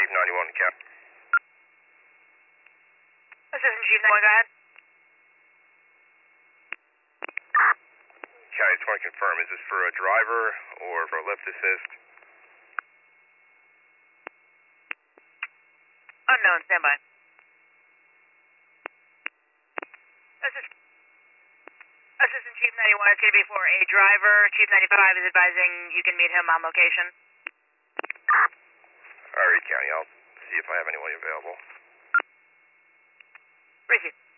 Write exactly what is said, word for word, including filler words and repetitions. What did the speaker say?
ninety-one, Cap. Assistant Chief ninety-one, go ahead. County, I just want to confirm, is this for a driver or for a lift assist? Unknown, standby. Assist Assistant Chief ninety-one, it's going to be for a driver. Chief ninety-five is advising you can meet him on location. Alright, County, I'll see if I have anyone available. Receive.